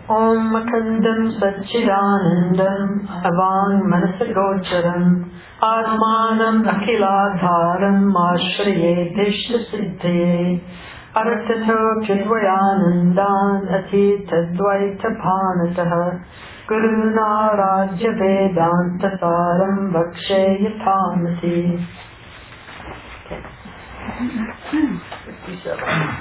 Om Akandam Satchidanandam Avang Manasagocharam Atmanam Akhiladharam Ashraye Dishya Siddhaye Aratato Chidvayanandan Atitadvaita Panataha Guruna Rajya Vedanta Saram Vakshe Yathamasi. 57.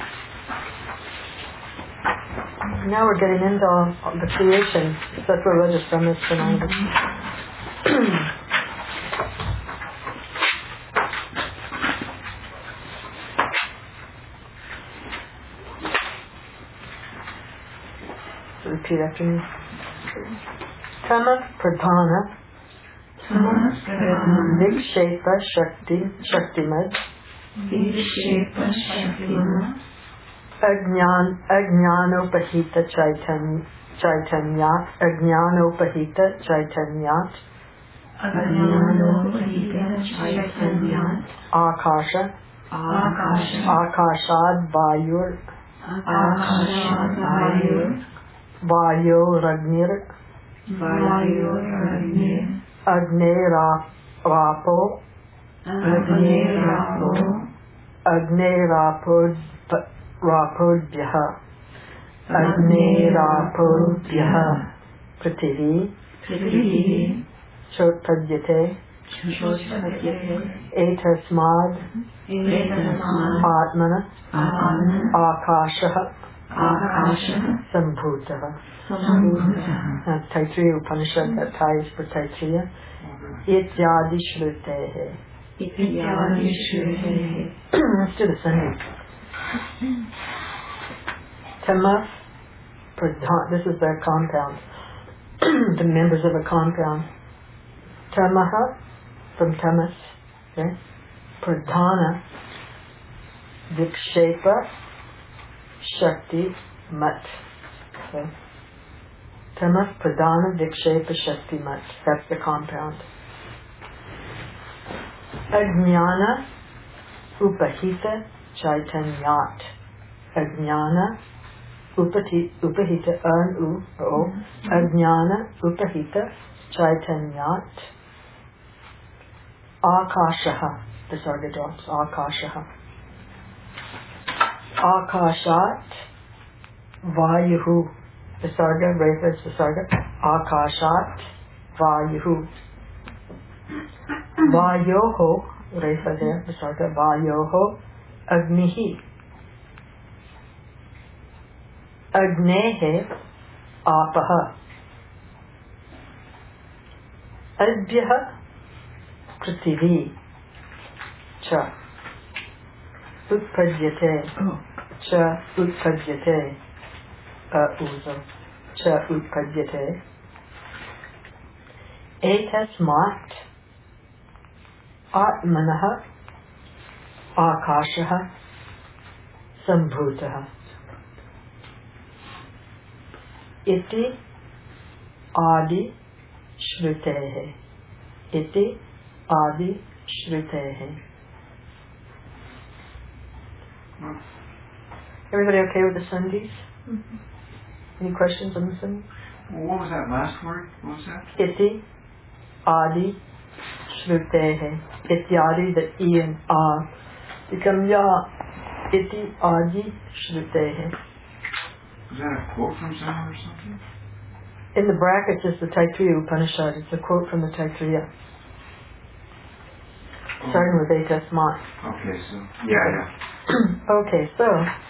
Now we're getting into the creation. Sattva, Rajas, Tamas, tonight. Repeat after me. Tamas Pradhana Vikshepa Shaktimad Ajnanopahita Chaitanyat Akasha Akashad Vayo Ragnir Agne Rapodbhyaha Prithvi Chotpadyate Etasmad Atmana Akasha Sambhutaha. Taittiriya Upanishad, that ties for Taittiriya. Ityadi Shrutehe. Let's do the sentence. Tamas Pradhana. This is their compound. The members of a compound. Tamaha from Tamas. Okay. Pradhana Vikshepa Shakti Mat. Okay. Tamas Pradhana Vikshepa Shakti Mat. That's the compound. Ajnana Upahita Chaitanyat. Ajnana Upahita Ajnana Upahita Chaitanyat Akashaha. The sarga drops. Akashaha. Akashat Vayuhu. The sarga, Refa is the sarga. Akashat Vayuhu. Vayoho, Refa there, the sarga. Vayoho Agnihi. Agnehe Apaha. Adbhyaha Prithvi Cha Utpadyate Cha Utpadyate Uzo Cha Utpadyate Etasmat Atmanaha Akashaha Sambhutaha. Iti Adi Shrutehe. Iti Adi Shrutehe. Everybody okay with the sandhis? Mm-hmm. Any questions on the sandhis? Well, what was that last word? What was that? Iti Adi Shrutehe. Ityadi, the E and A become Ya. Iti Adi Shrutehe. Is that a quote from somewhere or something? In the brackets is the Taittiriya Upanishad. It's a quote from the Taittiriya. Starting with Etasmat. Okay, so. Yeah. Okay, so.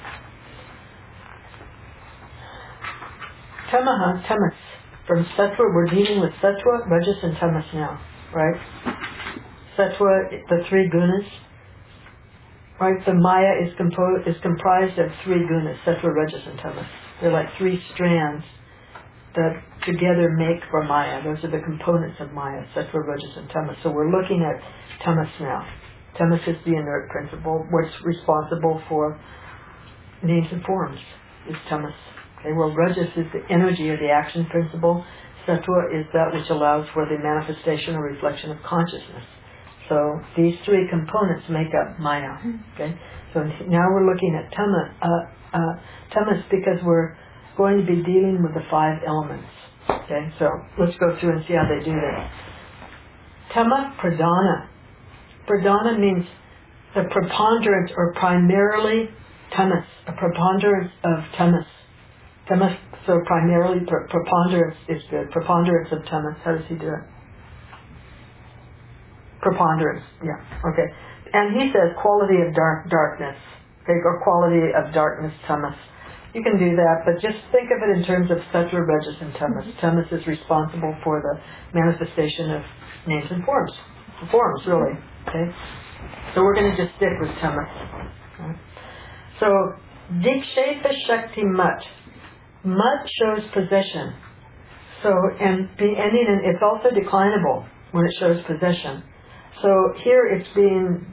Tamaha, Tamas. From Sattva, we're dealing with Sattva, Rajas, and Tamas now, right? Sattva, the three gunas. Right, the Maya is comprised of three gunas, Sattva, Rajas, and Tamas. They're like three strands that together make for Maya. Those are the components of Maya, Sattva, Rajas, and Tamas. So we're looking at Tamas now. Tamas is the inert principle. What's responsible for names and forms is Tamas. Okay, well, Rajas is the energy or the action principle. Sattva is that which allows for the manifestation or reflection of consciousness. So these three components make up Maya. Okay, so now we're looking at Tamas because we're going to be dealing with the 5 elements. Okay, so let's go through and see how they do this. Tema pradana. Pradana means the preponderance or primarily tamas, a preponderance of tamas. Tamas, so primarily preponderance is good. Preponderance of tamas. How does he do it? Preponderance, yeah, okay. And he says quality of darkness, okay, or quality of darkness, tamas. You can do that, but just think of it in terms of sattva, rajas, and tamas. Tamas is responsible for the manifestation of names and forms. Forms, really, okay? So we're going to just stick with tamas. Okay? So, dikshepa shakti mat. Mat shows possession. So, and being ending in, it's also declinable when it shows possession. So here it's being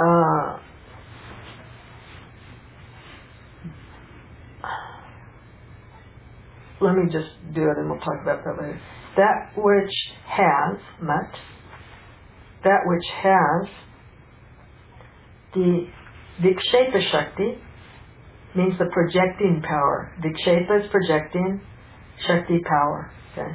let me just do it and we'll talk about that later. That which has, mat, that which has the Vikshepa Shakti means the projecting power. Vikshepa is projecting, Shakti power, okay?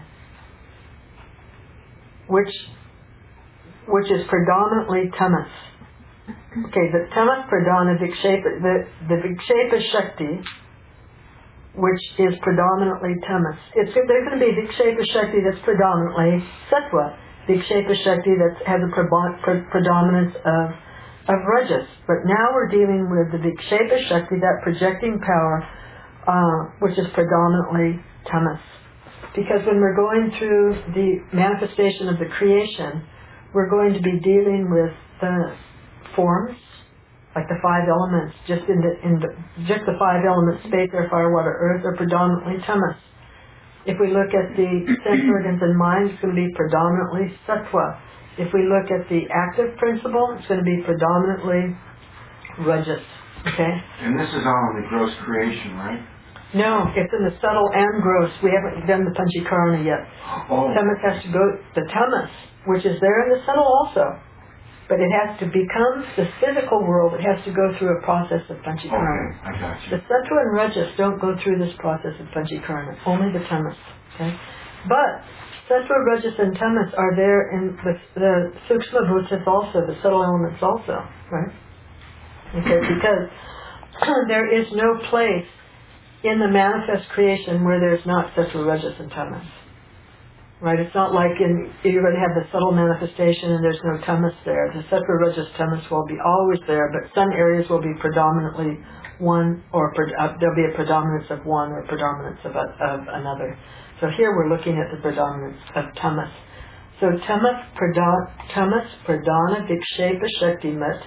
Which is predominantly tamas. Okay, the tamas pradana Vikshepa, the Vikshepa Shakti, which is predominantly tamas. There's going to be Vikshepa Shakti that's predominantly sattva, Vikshepa Shakti that has a predominance of rajas. But now we're dealing with the Vikshepa Shakti, that projecting power, which is predominantly tamas. Because when we're going through the manifestation of the creation, we're going to be dealing with the forms, like the 5 elements, just the 5 elements, space, air, fire, water, earth, are predominantly tamas. If we look at the sense organs and mind, it's going to be predominantly sattva. If we look at the active principle, it's going to be predominantly rajas. Okay? And this is all in the gross creation, right? No, it's in the subtle and gross. We haven't done the panchakarana yet. Oh. Tamas has to go, the tamas, which is there in the subtle also. But it has to become the physical world. It has to go through a process of panchakarana. Okay, I got you. The sattva and rajas don't go through this process of panchakarana. Only the tamas. Okay? But sattva, rajas, and tamas are there in the sukshma bhutas also, the subtle elements also. Right? Okay, because there is no place in the manifest creation where there's not sattva, rajas, and tamas. Right? It's not like you're going to have the subtle manifestation and there's no tamas there. The sattva, rajas, tamas will be always there, but some areas will be predominantly one, or there'll be a predominance of one or predominance of another. So here we're looking at the predominance of tamas. So tamas pradana vikshepa shakti mat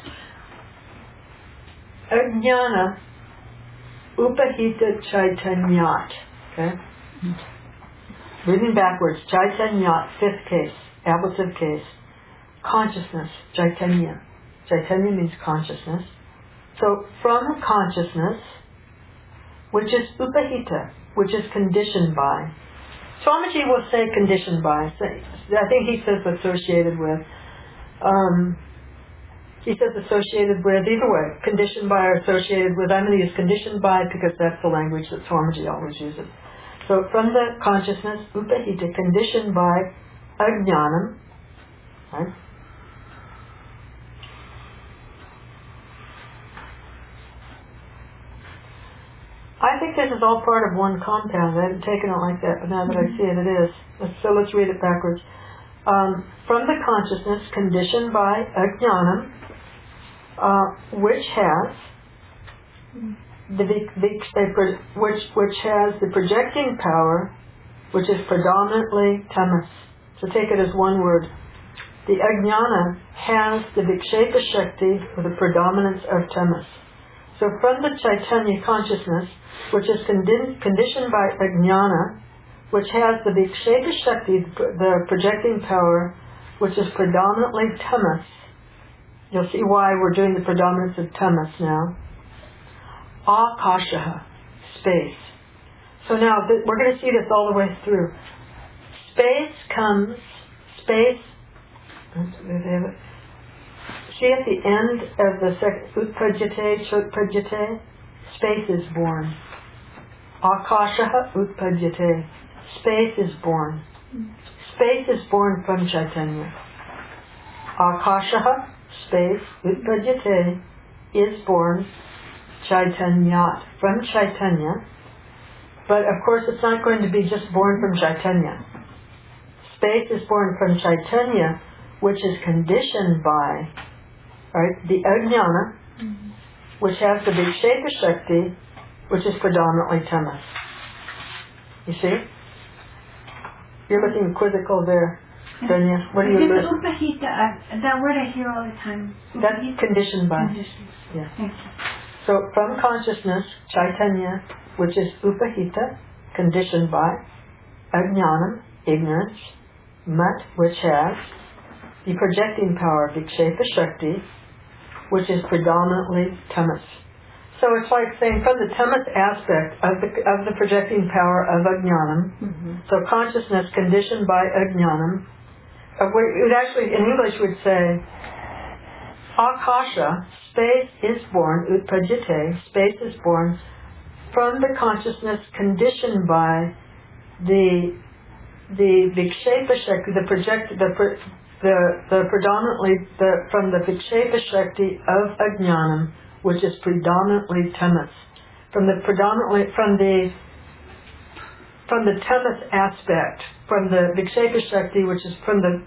ajnana upahita chaitanyat. Okay? Reading backwards, chaitanyat, 5th case, ablative case, consciousness, chaitanya. Chaitanya means consciousness. So from consciousness, which is upahita, which is conditioned by. Swamiji will say conditioned by. I think he says associated with. He says associated with, either way, conditioned by or associated with. I'm going to use conditioned by because that's the language that Swamiji always uses. So from the consciousness, upahita, conditioned by ajnanam, right? I think this is all part of one compound. I hadn't taken it like that, but now that I see it, it is. So let's read it backwards. From the consciousness, conditioned by ajnanam, which has which has the projecting power, which is predominantly tamas. So take it as one word. The ajnana has the vikshepa shakti with the predominance of tamas. So from the chaitanya consciousness, which is conditioned by ajnana, which has the vikshepa shakti, the projecting power, which is predominantly tamas. You'll see why we're doing the predominance of tamas now. Akashaha, space. So now we're going to see this all the way through. Space, see at the end of the second, utpajjate, chotpajjate, space is born. Akashaha utpadyate. Space is born. Space is born from Chaitanya. Akashaha, space, utpadyate, is born Chaitanyat, from Chaitanya. But of course it's not going to be just born from Chaitanya. Space is born from Chaitanya, which is conditioned by, right, the Ajnana, which has the Vikshepa Shakti, which is predominantly tamas. You see? You're looking quizzical there, Danya. What do you look? Upahita, that word I hear all the time. That's conditioned by. Conditioned. Yeah. Thank you. So from consciousness, Chaitanya, which is Upahita, conditioned by, Ajnanam, ignorance, Mat, which has the projecting power, Vikshepa Shakti, which is predominantly tamas. So it's like saying from the tamas aspect of the projecting power of Ajnanam, so consciousness conditioned by Ajnanam, it would actually, in English would say, Akasha, space is born, utpadyate, space is born from the consciousness conditioned by the Vikshepa Shakti, from the Vikshepa Shakti of Ajnanam, which is predominantly tamas. From the tamas aspect, from the Vikshepa Shakti, which is from the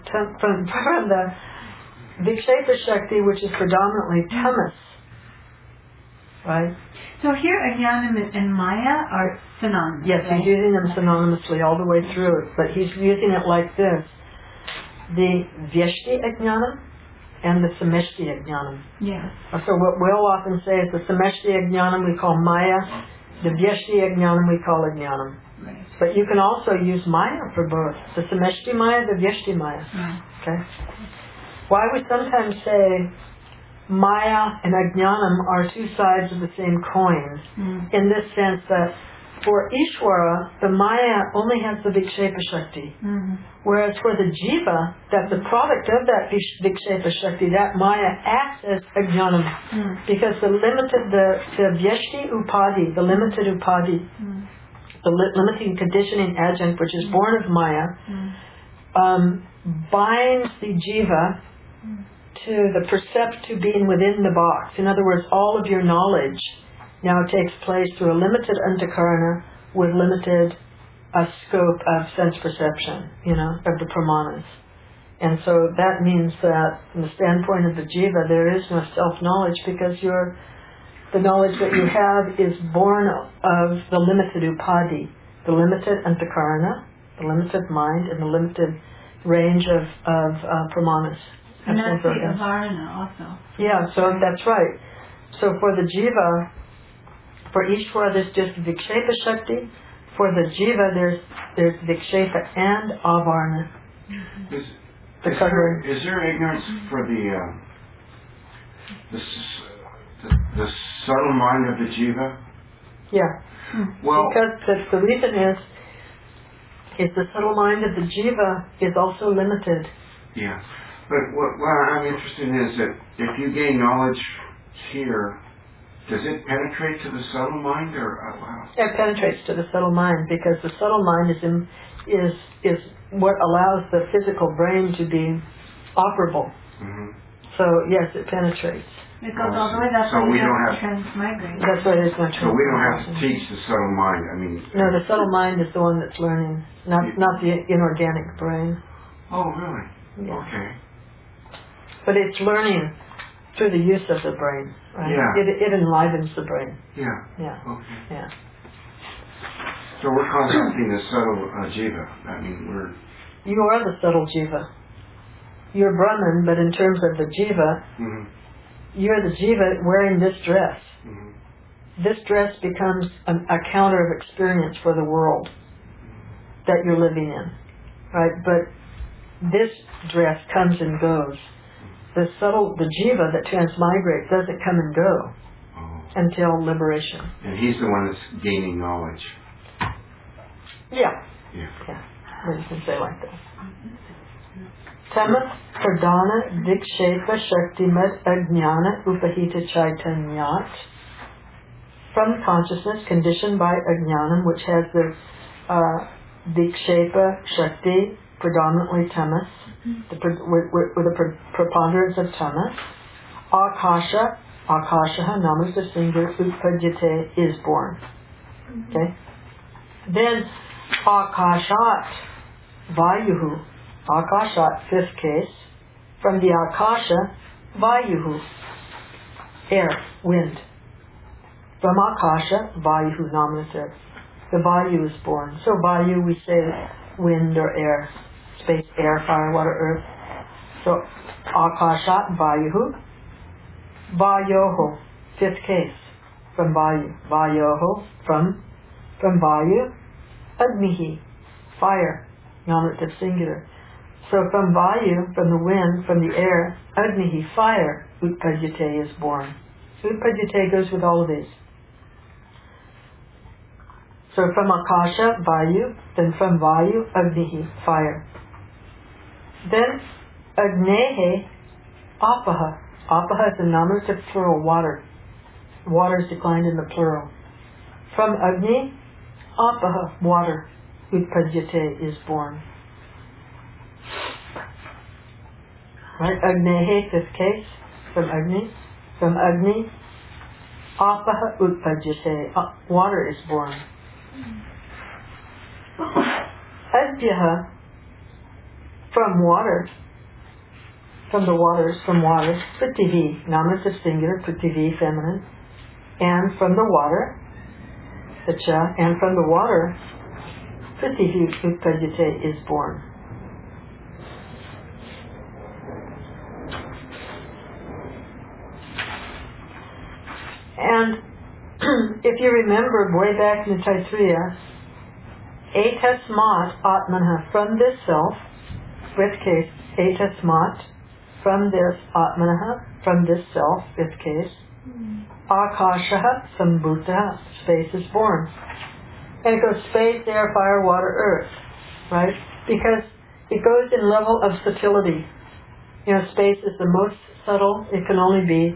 Vikshepa Shakti, which is predominantly tamas. Right? So here Ajnanam and Maya are synonymous. Yes, right? he's using them synonymously all the way through it, but he's using it like this. The Vyashti Ajnanam and the Sameshti Ajnanam. Yes. So what we'll often say is the Sameshti Ajnanam we call Maya, the Vyashti Ajnanam we call Ajnanam. Right. But you can also use Maya for both, the Sameshti Maya, the Vyashti Maya. Right. Okay? Why we sometimes say Maya and Ajnanam are two sides of the same coin, in this sense that for Ishvara, the Maya only has the Vikshepa Shakti, whereas for the Jiva, that's the product of that Vikshepa Shakti, that Maya acts as Ajnanam, because the Vyashti Upadi, the limited Upadi, the limiting conditioning adjunct, which is born of Maya, binds the Jiva to the to being within the box. In other words, all of your knowledge now takes place through a limited antakarana with limited scope of sense perception, of the pramanas. And so that means that from the standpoint of the jiva, there is no self-knowledge because the knowledge that you have is born of the limited upadi, the limited antakarana, the limited mind, and the limited range of pramanas. And that's the avarana also. Yeah, so that's right. So for the jiva, for Ishvara there's just Vikshepa Shakti. For the jiva there's Vikshepa and avarana. Is there ignorance for the subtle mind of the jiva? Yeah. Well, because the reason is the subtle mind of the jiva is also limited. Yeah. But what I'm interested in is that if you gain knowledge here, does it penetrate to the subtle mind, or wow? It penetrates to the subtle mind because the subtle mind is what allows the physical brain to be operable. So yes, it penetrates. It goes all the way. That's why we don't have to transmigrate. That's why there's no transmigration. So we don't have to teach the subtle mind. I mean. No, the subtle mind is the one that's learning, not the inorganic brain. Oh, really? Yeah. Okay. But it's learning through the use of the brain, right? Yeah. It enlivens the brain. Yeah. Yeah. Okay. Yeah. So we're contacting the subtle jiva. I mean, You are the subtle jiva. You're Brahman, but in terms of the jiva, you're the jiva wearing this dress. This dress becomes a counter of experience for the world that you're living in, right? But this dress comes and goes. The jiva that transmigrates doesn't come and go until liberation. And he's the one that's gaining knowledge. Yeah. Well, you can say like that. Tamas pradana vikshepa shaktimat ajnana upahita chaitanyat from consciousness conditioned by ajnanam, which has the vikshepa shakti, predominantly tamas, with a preponderance of tamas. Akasha, akashaha, namas singular, utpajjate, is born. Okay? Then akashat, vayuhu, akashat, fifth case, from the akasha, vayuhu, air, wind. From akasha, vayuhu, nominative. The vayu is born. So vayu, we say wind or air, space, air, fire, water, earth. So akashat, vayuhu. Vayoho, fifth case, from Vayu. Vayoho, from Vayu. Agnihi, fire, nominative singular. So from Vayu, from the wind, from the air, Agnihi, fire, Utpajjate is born. Utpajjate goes with all of these. So from Akasha, Vayu, then from Vayu, Agnihi, fire. Then Agnehe, Apaha. Apaha is the nominative plural, water. Water is declined in the plural. From Agni, Apaha, water. Utpajjate is born. Right? Agnehe, fifth case, from Agni. From Agni, Apaha Utpajjate, water is born. Adhyaha, from water. From the waters, from water, Prithvi, nominative singular, Prithvi, feminine, and from the water, the cha, and from the water, Prithvi Utpajjate is born. And if you remember way back in the Taittiriya, Etasmat Atmanha, from this self, fifth case, Etasmat, from this Atmanaha, from this self, fifth case, Akashaha Sambhuta, space is born. And it goes space, air, fire, water, earth, right? Because it goes in level of subtlety. You know, space is the most subtle. It can only be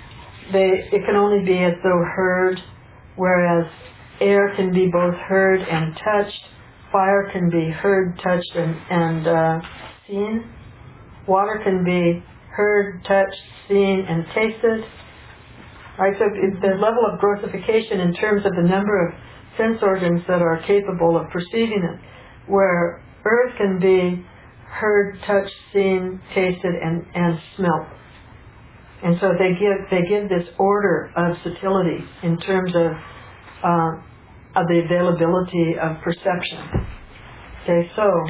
as though heard, whereas air can be both heard and touched. Fire can be heard, touched, and seen. Water can be heard, touched, seen, and tasted. Right? So the level of grossification in terms of the number of sense organs that are capable of perceiving it, where earth can be heard, touched, seen, tasted, and smelt. And so they give this order of subtlety in terms of the availability of perception. Okay,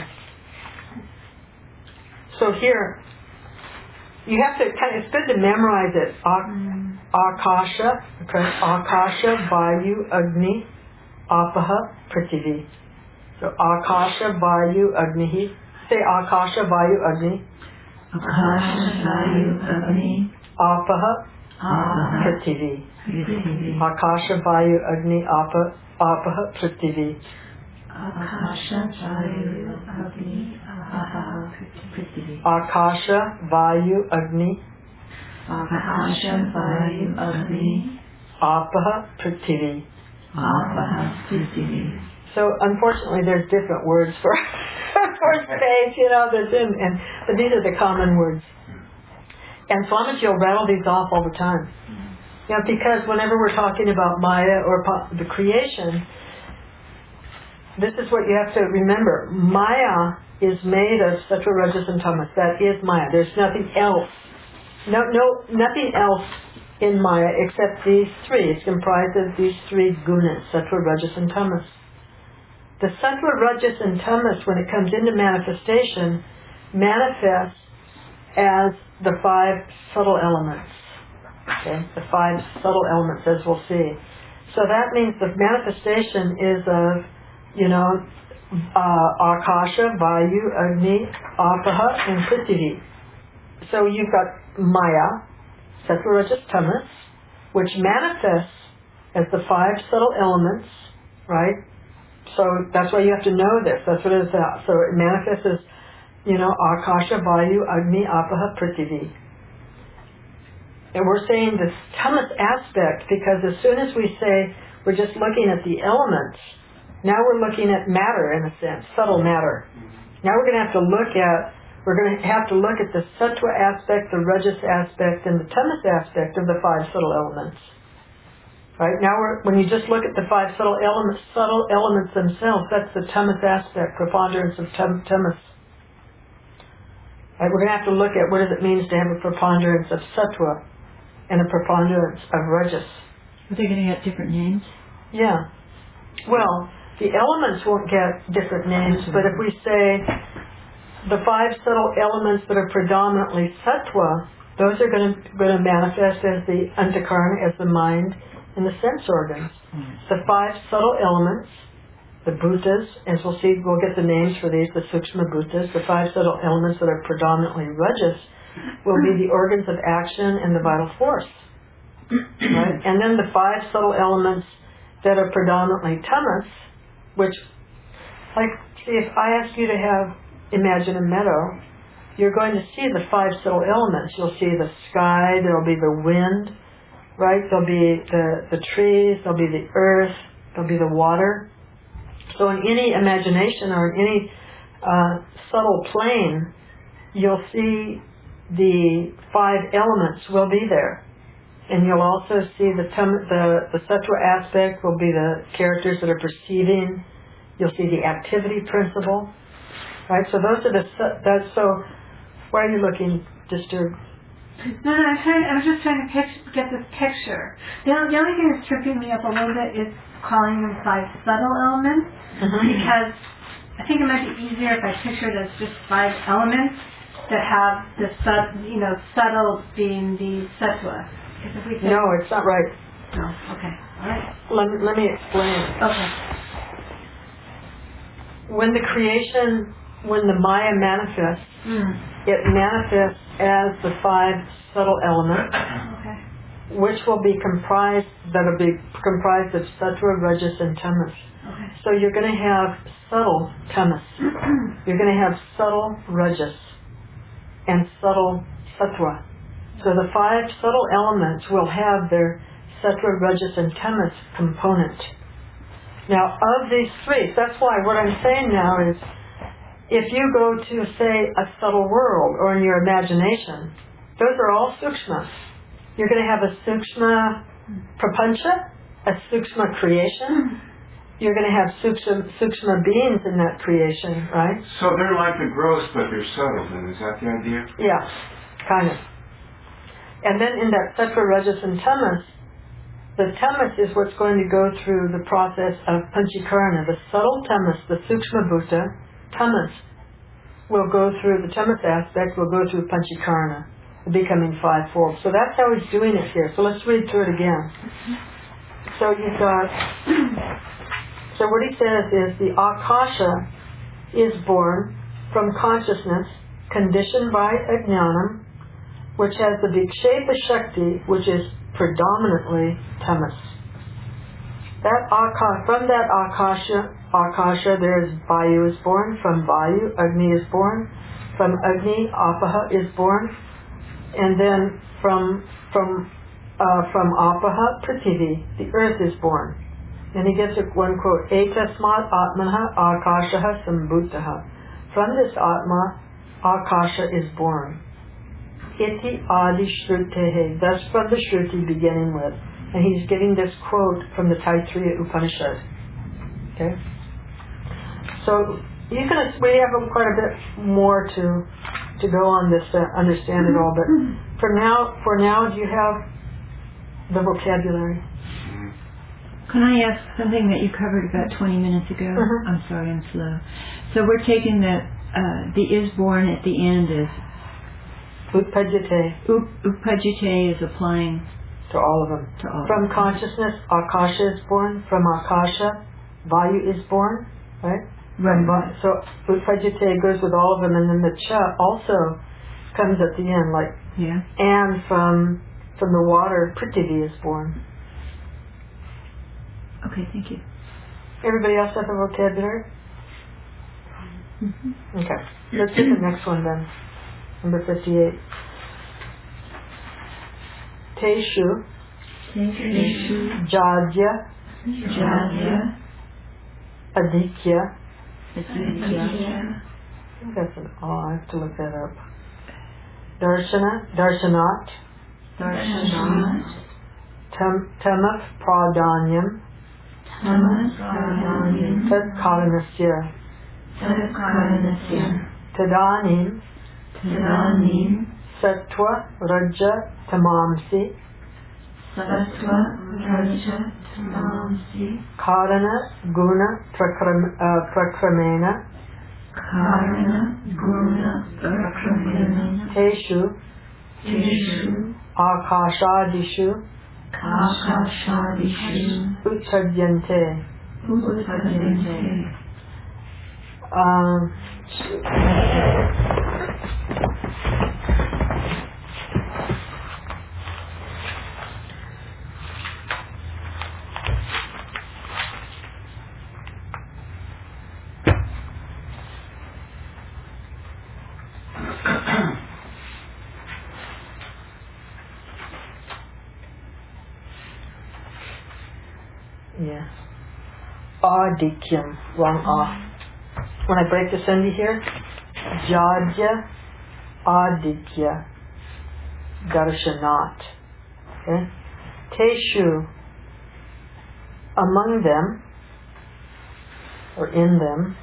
so here, you have to it's good to memorize it. Akasha, okay, Akasha, Vayu, Agni, Apaha, Prithvi. So Akasha, Vayu, Agni. Say Akasha, Vayu, Agni. Akasha, Vayu, Agni. Apaha, Prithvi. Akasha, Vayu, Agni, Apaha, Prithvi. Akasha, Vayu, Agni, Apaha, Prithvi. Akasha, Vayu, Agni. Akasha, Vayu, Agni. Apaha, Prithvi. Apaha, Prithvi. So unfortunately, there's different words for space, but these are the common words. And Swamiji will rattle these off all the time. Because whenever we're talking about Maya or the creation, this is what you have to remember. Maya is made of Sattva, Rajas, and Tamas. That is Maya. There's nothing else. Nothing else in Maya except these three. It's comprised of these three gunas, Sattva, Rajas, and Tamas. The Sattva, Rajas, and Tamas, when it comes into manifestation, manifests as the five subtle elements. Okay? The five subtle elements, as we'll see. So that means the manifestation is of, Akasha, Vayu, Agni, Apaha, and Prithvi. So you've got Maya, Sattva, Rajas, Tamas, which manifests as the five subtle elements, right? So that's why you have to know this. That's what it is. So it manifests as, Akasha, Vayu, Agni, Apaha, Prithvi. And we're saying this tamas aspect because as soon as we say we're just looking at the elements, now we're looking at matter in a sense, subtle matter. Now we're going to have to look at the sattva aspect, the rajas aspect, and the tamas aspect of the five subtle elements. Right now, when you just look at the five subtle elements themselves, that's the tamas aspect, preponderance of tamas. Right, we're going to have to look at what it means to have a preponderance of sattva and a preponderance of rajas. Are they going to get different names? Yeah. Well, the elements won't get different names, but if we say the five subtle elements that are predominantly sattva, those are going to manifest as the antakarana, as the mind and the sense organs. The five subtle elements, the bhutas, as we'll see, we'll get the names for these, the sukshma bhutas, the five subtle elements that are predominantly rajas, will be the organs of action and the vital force. Right? And then the five subtle elements that are predominantly tamas, which, like, see, if I ask you to imagine a meadow, you're going to see the five subtle elements. You'll see the sky, there'll be the wind, right? There'll be the trees, there'll be the earth, there'll be the water. So in any imagination or in any subtle plane, you'll see the five elements will be there. And you'll also see the sattva aspect will be the characters that are perceiving. You'll see the activity principle, right? So those are so why are you looking disturbed? No, I was just trying to get this picture. The only thing that's tripping me up a little bit is calling them five subtle elements, because I think it might be easier if I picture it as just five elements that have the subtle being the sattva. No, it's not right. No, okay, all right. Let me explain. Okay. When the Maya manifests, it manifests as the five subtle elements, which will be comprised of sattva, rajas, and tamas. Okay. So you're going to have subtle tamas. You're going to have subtle rajas and subtle sattva. So the five subtle elements will have their sattva, rajas, and tamas component. Now, of these three, that's why what I'm saying now is, if you go to, say, a subtle world or in your imagination, those are all sukshma. You're going to have a sukshma prapancha, a sukshma creation. You're going to have sukshma beings in that creation, right? So they're like the gross, but they're subtle, then. Is that the idea? Yeah, kind of. And then in that sattva, rajas, and tamas, the tamas is what's going to go through the process of panchikarana. The subtle tamas, the sukshma bhuta, tamas will go through, the tamas aspect will go through panchikarana, becoming fivefold. So that's how he's doing it here. So let's read through it again. So you've got, so what he says is the akasha is born from consciousness conditioned by ajnanam, which has the vikshepa shakti, which is predominantly tamas. From that akasha there is vayu is born. From vayu, agni is born. From agni, apaha is born. And then from apaha, prithvi, the earth is born. And he gives one quote, etasmat atmanha akashaha sambhutaha. From this atma, akasha is born. Iti adi shrutehe, that's from the Shruti beginning with. And he's giving this quote from the Taittiriya Upanishad. Okay? So we have quite a bit more to go on this to understand it all, but for now, do you have the vocabulary? Can I ask something that you covered about 20 minutes ago? I'm sorry, I'm slow. So we're taking the is born at the end is Utpajjate. Utpajjate is applying to all of them. From consciousness, akasha is born. From akasha, vayu is born. Right? Right. So utpajjate goes with all of them, and then the cha also comes at the end, like. Yeah. And from the water, prithvi is born. Okay, thank you. Everybody else have a vocabulary? Okay. Let's do the next one then. Number 58. Teshu, Jadya, Aditya. I think that's an O. I have to look that up. Darshanat, Tamath Pradanyam, Tat Karanasya, Tadanim, Sattva Raja Tamamsi, Karana Guna Prakramena, Teshu, Akashadishu, Utsadyante. Yeah. Adikyam, wrong off. When I break the sandhi here, Jadya, Aditya, Darshanat. Okay? Teshu, among them, or in them.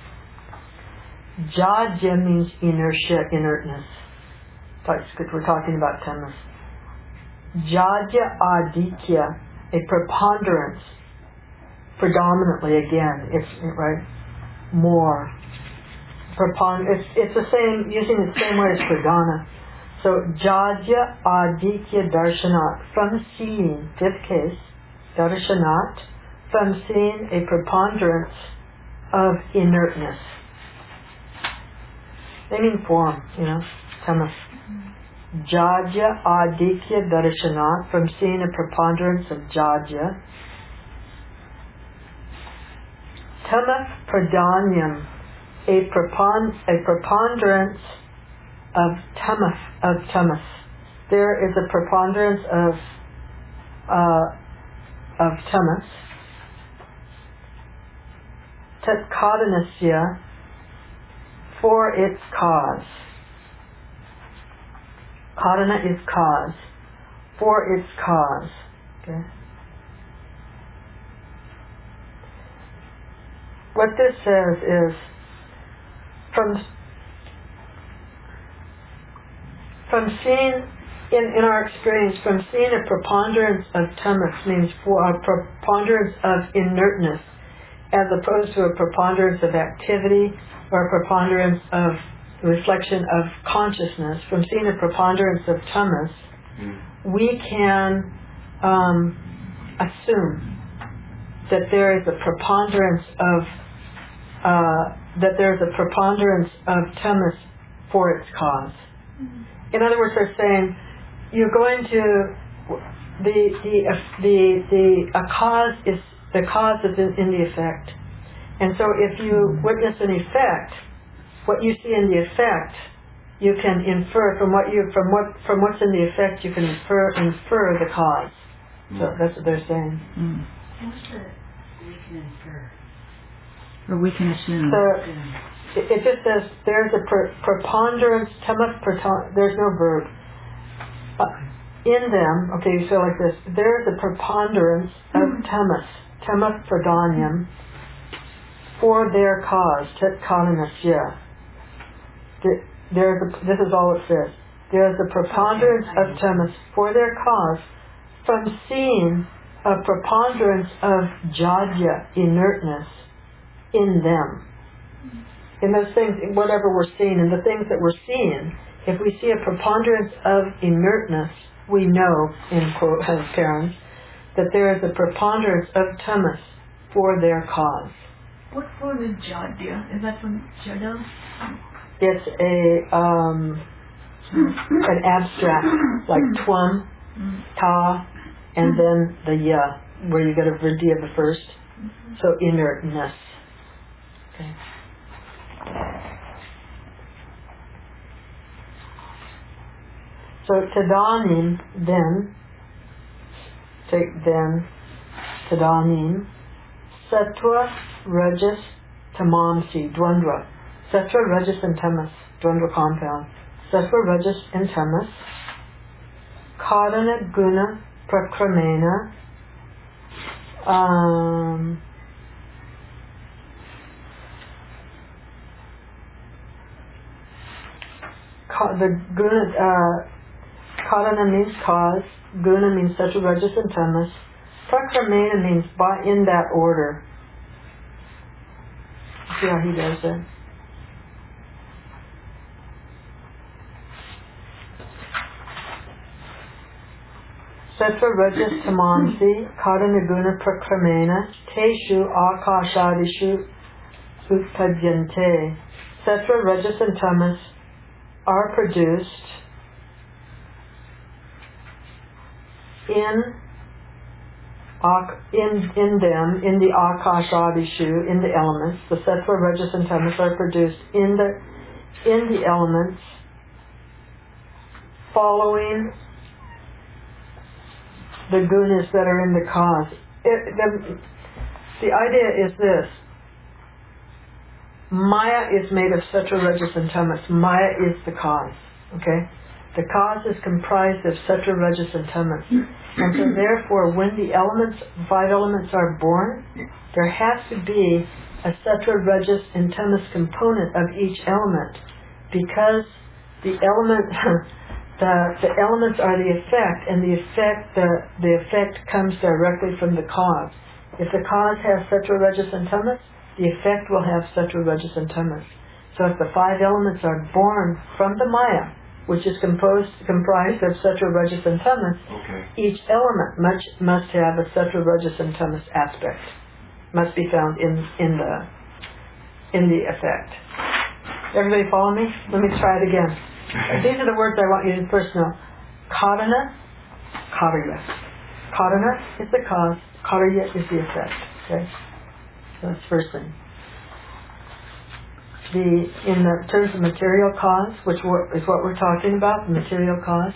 Jadya means inertia, inertness. We're talking about tamas. Jadya, Aditya, a preponderance. Predominantly, again, it's right, more. It's the same, using the same word as pradana. So, Jadya Aditya Darshanat, from seeing, fifth case, Darshanat, from seeing a preponderance of inertness. They mean form, tamas. Jadya Aditya Darshanat, from seeing a preponderance of Jadya. Tamath Pradanyam, a preponderance of tamas. There is a preponderance of tamas. Tat karanasya, for its cause. Karana is cause. For its cause. Okay. What this says is, from seeing, in our experience, from seeing a preponderance of tamas means for a preponderance of inertness, as opposed to a preponderance of activity or a preponderance of reflection of consciousness. From seeing a preponderance of tamas, we can assume that there is a preponderance of tamas for its cause. In other words, they're saying you're going to the cause is in the effect, and so if you witness an effect, what you see in the effect, you can infer from what's in the effect, you can infer the cause. So that's what they're saying. What's the we can infer? Or we can assume. So it just says there's a preponderance, there's no verb. In them, okay, you say like this, there's a preponderance of tamas pradanyam, for their cause, tat karanasya. This is all it says. There's a preponderance of tamas for their cause, from seeing a preponderance of jadya, inertness, in them. In those things, whatever we're seeing, and the things that we're seeing, if we see a preponderance of inertness, we know, in quote, parents, that there is a preponderance of tamas for their cause. What form is jadya? Is that from jada? It's an abstract, like twam, ta, and then the ya, where you get a vidya the first. So inertness. Okay. So tadanim, then, then Tadanim, Sattva, Rajas, Tamamsi, Dvandva. Sattva, Rajas, and Tamas, Dvandva compound. Sattva, Rajas, and Tamas. Karana, Guna, Prakramena. The Guna, Karana means cause, Guna means Sattva, Rajas, and Tamas. Prakramena means in that order. See how he does it. Sattva, Rajas, Tamansi, Karana, Guna, Prakramena, Teshu, Akashadishu, Utpadyante. Sattva, Rajas, and Tamas are produced in them, in the Akashadishu, in the elements. The Sattva, Rajas, and Tamas are produced in the elements following the gunas that are in the cause. The idea is this. Maya is made of Sattva, Rajas, and Tamas. Maya is the cause. Okay? The cause is comprised of Sattva, Rajas, and Tamas. And so therefore, when the five elements are born, there has to be a Sattva, Rajas, and Tamas component of each element, because the elements are the effect, and the effect comes directly from the cause. If the cause has Sattva, Rajas, and Tamas, the effect will have Sattva, Rajas, and Tamas. So if the five elements are born from the Maya, which is comprised of Sattva, Rajas, and Tamas, each element must have a Sattva, Rajas, and Tamas aspect. Must be found in the effect. Everybody follow me? Let me try it again. These are the words I want you to first know. Karana, Karya. Karana is the cause, Karya is the effect. Okay? So that's the first thing. In the terms of material cause, which is what we're talking about, the material cause,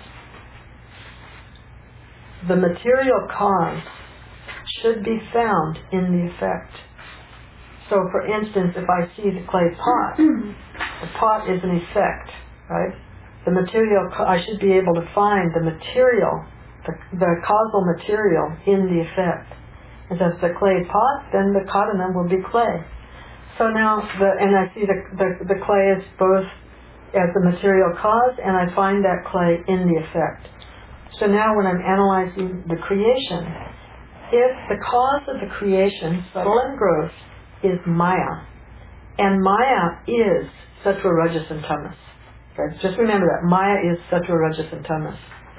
the material cause should be found in the effect. So, for instance, if I see the clay pot, the pot is an effect, right? The material, I should be able to find the material, the causal material in the effect. And so if the clay pot, then the karana will be clay. So now, and I see the clay is both as the material cause, and I find that clay in the effect. So now when I'm analyzing the creation, if the cause of the creation, subtle and gross, is Maya, and Maya is Sattva, Rajas, and Tamas. Okay? Just remember that. Maya is Sattva, Rajas, and Tamas.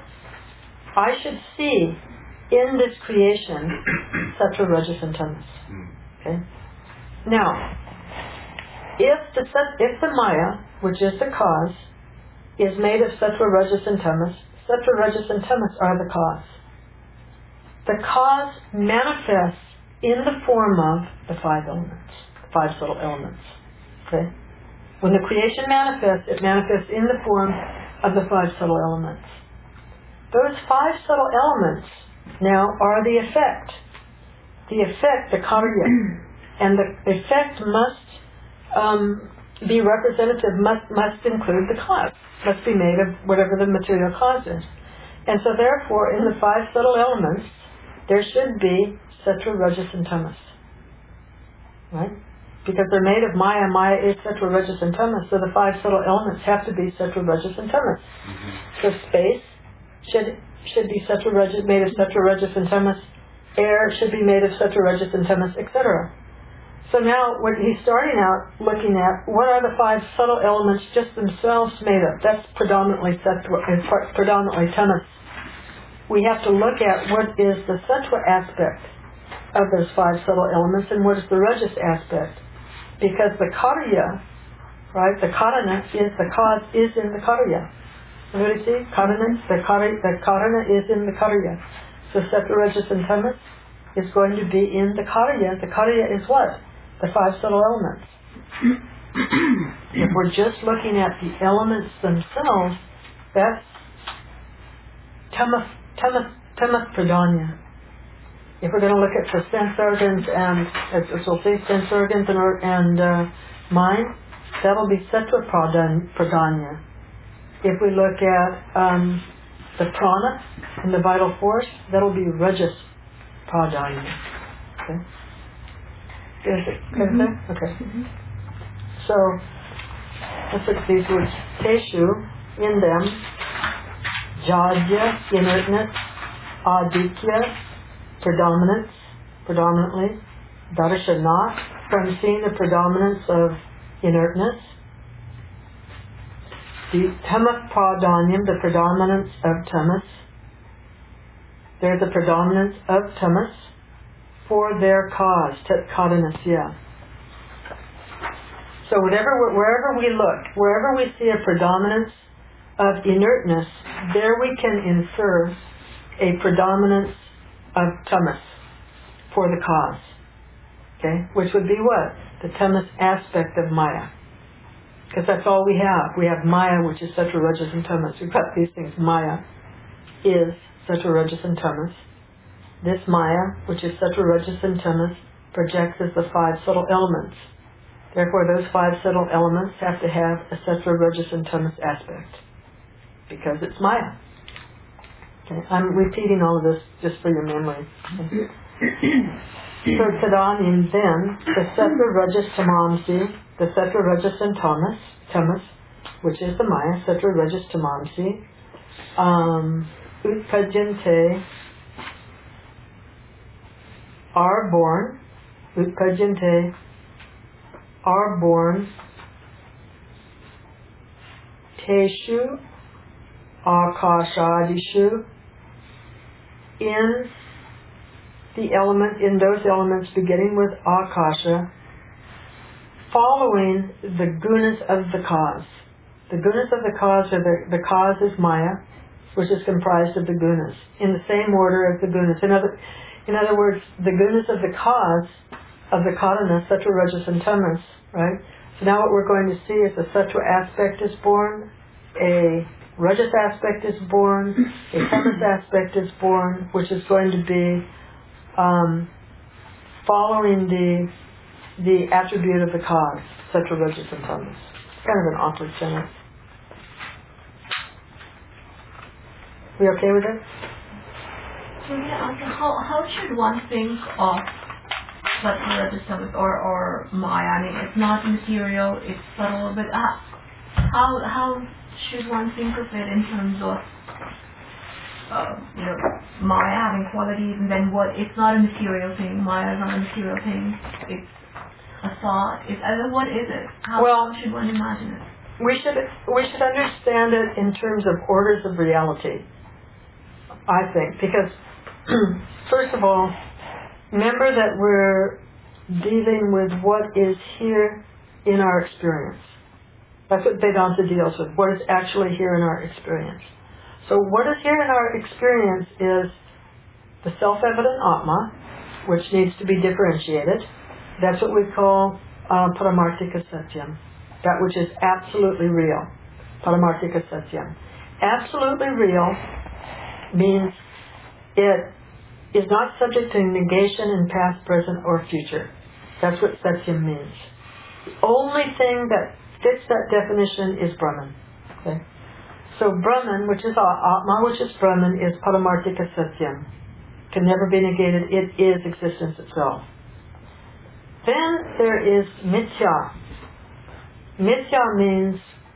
I should see in this creation Sattva, Rajas, and Tamas. Okay? Now, if the Maya, which is the cause, is made of Sattva, Rajas, and Tamas, Sattva, Rajas, and Tamas are the cause. The cause manifests in the form of the five elements, five subtle elements. Okay? When the creation manifests, it manifests in the form of the five subtle elements. Those five subtle elements now are the effect. The effect, the karya. And the effect must be representative, must include the cause, must be made of whatever the material cause is. And so therefore, in the five subtle elements, there should be Sattva, Rajas, and Tamas. Right? Because they're made of Maya. Maya is Sattva, Rajas, and Tamas. So the five subtle elements have to be Sattva, Rajas, and Tamas. So space should be Sattva, Rajas, made of Sattva, Rajas, and Tamas. Air should be made of Sattva, Rajas, and Tamas, etc. So now when he's starting out looking at what are the five subtle elements just themselves made of, that's predominantly Sattva, predominantly Tamas. We have to look at what is the Sattva aspect of those five subtle elements and what is the Rajas aspect. Because the Karya, right, the Karana is the cause, is in the Karya. Everybody see? Karana, the Karana is in the Karya. So Sattva, Rajas, and Tamas is going to be in the Karya. The Karya is what? The five subtle elements. If we're just looking at the elements themselves, that's Tamas Pradanya. if we're going to look at the sense organs and, as we'll see, sense organs and mind, that'll be Sattva Pradanya. If we look at the prana and the vital force, that'll be Rajas Pradanya. Okay? Okay. So, let's look at these words. Teshu, in them, Jadya, inertness, Aditya, predominantly, Darshana, from seeing the predominance of inertness, the Tamas Pradanyam, the predominance of tamas. There's a predominance of tamas for their cause, tat karanasya. So wherever we look, wherever we see a predominance of inertness, there we can infer a predominance of tamas for the cause. Okay? Which would be what? The tamas aspect of Maya. Because that's all we have. We have Maya, which is Sattva, Rajas, and Tamas. We've got these things. Maya is Sattva, Rajas, and Tamas. This Maya, which is Sattva, Rajas, and Tamas, projects as the 5 subtle elements. Therefore, those 5 subtle elements have to have a Sattva, Rajas, and Tamas aspect. Because it's Maya. Okay. I'm repeating all of this just for your memory. Okay. So Tadanim then, the Sattva, Rajas, Tamansi, the Sattva, Rajas, and Tamas, which is the Maya, Sattva, Rajas, Tamansi, Utpajante, are born, Utpajante, are born, Teshu, Akashadishu, in those elements beginning with Akasha, following the gunas of the cause. The gunas of the cause are the cause is Maya, which is comprised of the gunas, in the same order as the gunas. In other words, the gunas of the cause of the karana, Sattva, Rajas, and Tamas, right? So now what we're going to see is the Sattva aspect is born, a Rajas aspect is born, a Tamas aspect is born, which is going to be following the attribute of the cause, Sattva, Rajas, and Tamas. Kind of an awkward sentence. We okay with it? So how should one think of Sattva, Rajas, Tamas, or Maya? I mean, it's not material, it's subtle, but how should one think of it in terms of Maya having qualities, and then what? It's not a material thing. Maya is not a material thing. It's a thought. What is it? How should one imagine it? We should understand it in terms of orders of reality, I think, because first of all, remember that we're dealing with what is here in our experience. That's what Vedanta deals with, what is actually here in our experience. So what is here in our experience is the self-evident Atma, which needs to be differentiated. That's what we call Paramartika Satyam, that which is absolutely real. Paramartika Satyam. Absolutely real means it is not subject to negation in past, present, or future. That's what Satyam means. The only thing that fits that definition is Brahman. Okay? So Brahman, which is Atma, which is Brahman, is Paramartika Satyam. Can never be negated. It is existence itself. Then there is Mithya. Mithya means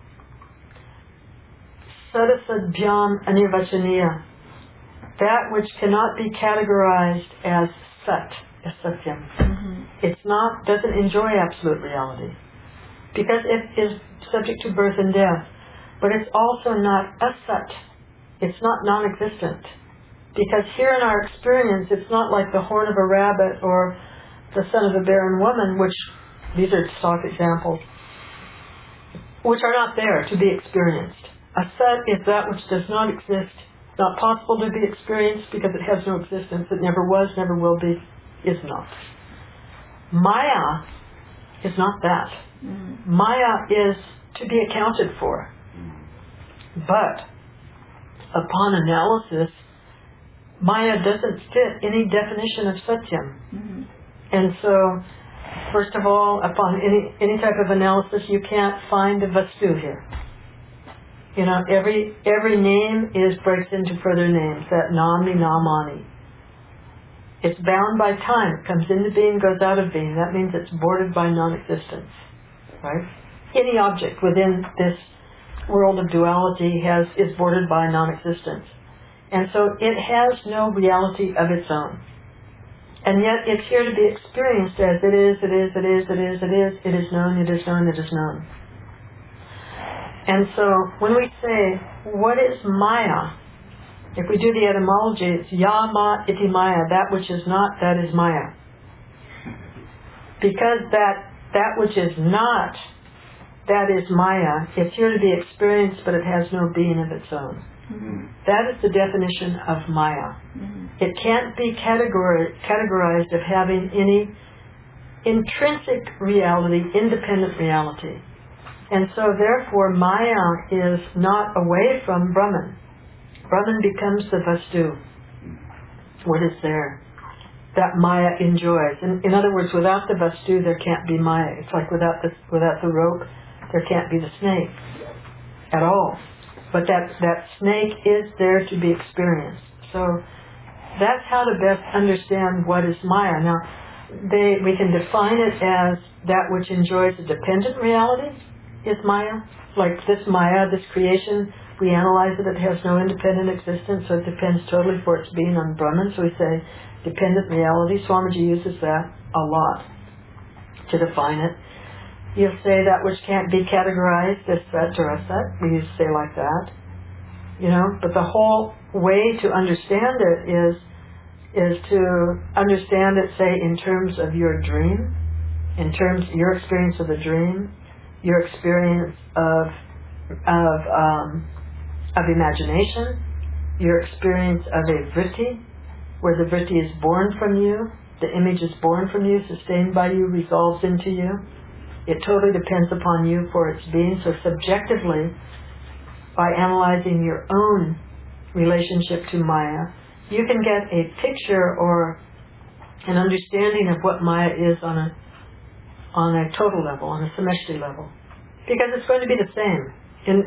Sadasadbhyam Anirvachaniya. That which cannot be categorized as Sat, as Satyam. Mm-hmm. It's not, doesn't enjoy absolute reality. Because it is subject to birth and death. But it's also not asat. It's not non-existent. Because here in our experience, it's not like the horn of a rabbit or the son of a barren woman, which, these are stock examples, which are not there to be experienced. Asat is that which does not exist, not possible to be experienced because it has no existence. It never was, never will be, is not. Maya is not that. Maya is to be accounted for. But upon analysis, Maya doesn't fit any definition of Satyam. Mm-hmm. And so, first of all, upon any type of analysis, you can't find a Vastu here. You know, every name breaks into further names, that Namni, Namani. It's bound by time. It comes into being, goes out of being. That means it's bordered by non-existence. Right? Any object within this world of duality is bordered by non-existence. And so it has no reality of its own. And yet it's here to be experienced as it is, it is, it is, it is, it is, it is known, it is known, it is known. And so when we say, what is Maya? If we do the etymology, it's Yama iti Maya, that which is not, that is Maya. Because that which is not, that is Maya, it's here to be experienced, but it has no being of its own. Mm-hmm. That is the definition of Maya. Mm-hmm. It can't be categorized of having any intrinsic reality, independent reality. And so therefore Maya is not away from Brahman. Brahman becomes the Vastu, what is there, that Maya enjoys. In other words, without the Vastu there can't be Maya. It's like without the rope there can't be the snake at all. But that snake is there to be experienced. So that's how to best understand what is Maya. Now, we can define it as that which enjoys a dependent reality is Maya. Like this Maya, this creation, we analyze it, it has no independent existence, so it depends totally for its being on Brahman. So we say dependent reality. Swamiji uses that a lot to define it. You'll say that which can't be categorized as Sat or Asat. We used to say like that. You know, but the whole way to understand it is to understand it, say, in terms of your dream, in terms of your experience of the dream, your experience of imagination, your experience of a vritti, where the vritti is born from you, the image is born from you, sustained by you, resolves into you. It totally depends upon you for its being. So subjectively, by analyzing your own relationship to Maya, you can get a picture or an understanding of what Maya is on a total level, on a sameshti level. Because it's going to be the same. In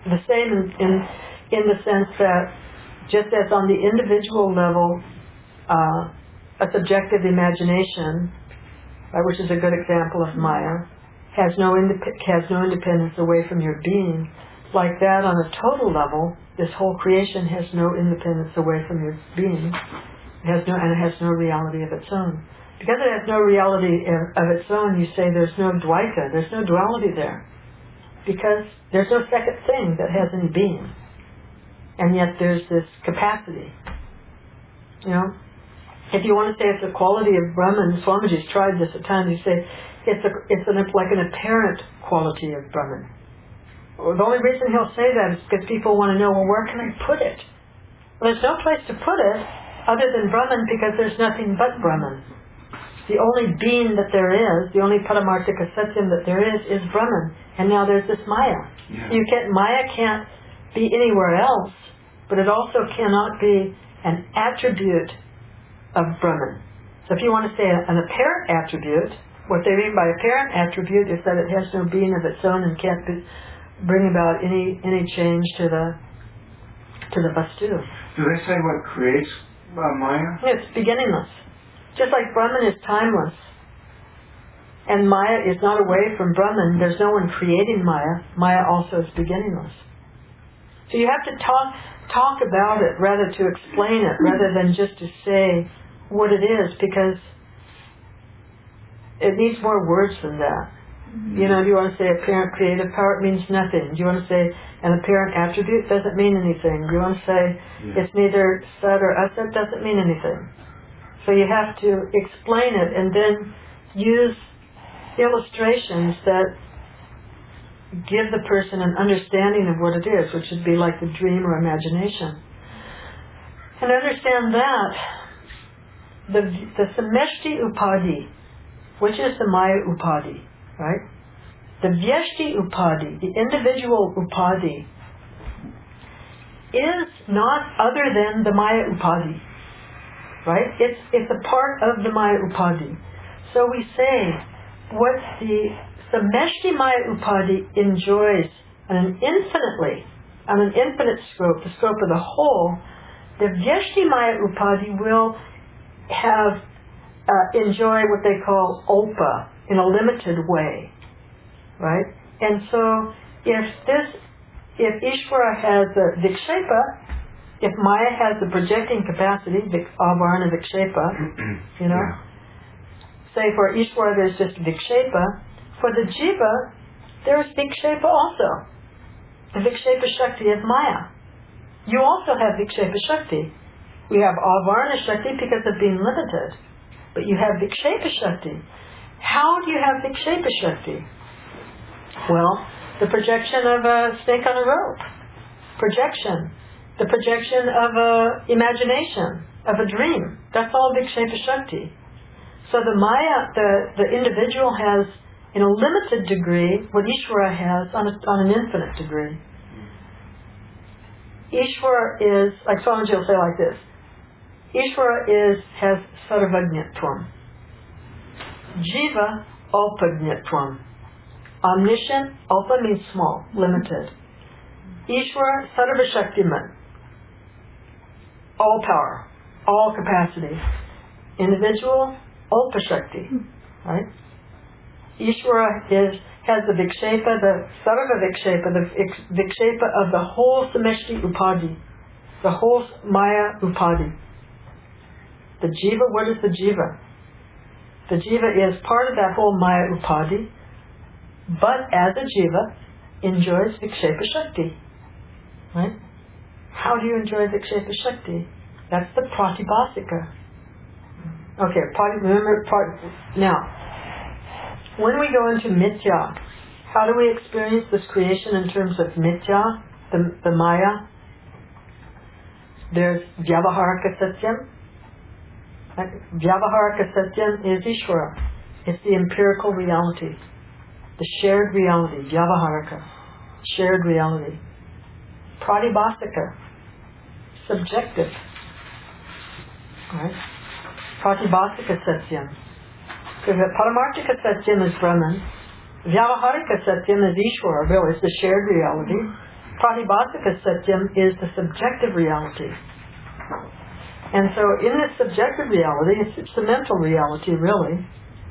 the sense that just as on the individual level, a subjective imagination, which is a good example of Maya, has no independence away from your being. Like that, on a total level, this whole creation has no independence away from your being. It has no reality of its own. Because it has no reality of its own, you say there's no dvaita, there's no duality there. Because there's no second thing that has any being. And yet there's this capacity. You know? If you want to say it's a quality of Brahman, Swamiji's tried this at times, you say it's like an apparent quality of Brahman. The only reason he'll say that is because people want to know, well, where can I put it? Well, there's no place to put it other than Brahman, because there's nothing but Brahman. The only being that there is, the only Paramarthika Satyam that there is Brahman. And now there's this Maya. Yeah. Maya can't be anywhere else, but it also cannot be an attribute of Brahman. So if you want to say an apparent attribute, what they mean by apparent attribute is that it has no being of its own and can't bring about any change to the Vastu. Do they say what creates Maya? It's beginningless. Just like Brahman is timeless, and Maya is not away from Brahman, there's no one creating Maya. Maya also is beginningless. So you have to talk about it rather to explain it, rather than just to say what it is, because it needs more words than that. You know, do you want to say apparent creative power? It means nothing. Do you want to say an apparent attribute? Doesn't mean anything. Do you want to say it's neither Sat or Asat? Doesn't mean anything. So you have to explain it and then use illustrations that give the person an understanding of what it is, which would be like the dream or imagination. And understand that the sameshti upadi, which is the Maya upadi, right? The vyashti upadi, the individual upadi, is not other than the Maya upadi. right? It's a part of the Maya Upadhi. So we say what the Sameshti Maya Upadhi enjoys on an infinite scope, the scope of the whole, the Vyashti Maya Upadhi will have enjoy what they call Ulpa in a limited way, right? And so if Ishvara has a Vikshepa, if Maya has the projecting capacity, Avarana Vikshepa, say for Ishvara there's just Vikshepa, for the Jiva there's Vikshepa also. The Vikshepa Shakti of Maya. You also have Vikshepa Shakti. We have Avarana Shakti because of being limited. But you have Vikshepa Shakti. How do you have Vikshepa Shakti? Well, the projection of a snake on a rope. Projection. The projection of a imagination, of a dream. That's all Vikshepa Shakti. So the Maya, the individual has, in a limited degree, what Ishvara has on an infinite degree. Ishvara is, like Swamiji will say like this, Ishvara has sarvajñatvam. Jiva alpajñatvam. Omniscient, alpa means small, limited. Ishvara sarvashaktiman. All power, all capacity. Individual, alpa shakti, right? Ishvara has the vikshepa, the sarva vikshepa, the vikshepa of the whole sameshti upadhi, the whole Maya upadhi. The jiva, what is the jiva? The jiva is part of that whole Maya upadhi, but as a jiva enjoys vikshepa shakti, right? How do you enjoy vikshepa shakti? That's the pratibhasika. Okay, now, when we go into mithya, how do we experience this creation in terms of mithya, the Maya? There's Vyavaharaka Satyam. Vyavaharaka Satyam is Ishvara. It's the empirical reality, the shared reality, Vyavaharaka, shared reality. Pratibhasika, subjective, right? Pratibhasika Satyam. So Paramarthika Satyam is Brahman. Vyavaharika Satyam is Ishvara, really, it's the shared reality. Pratibhasika Satyam is the subjective reality. And so in this subjective reality, it's the mental reality, really.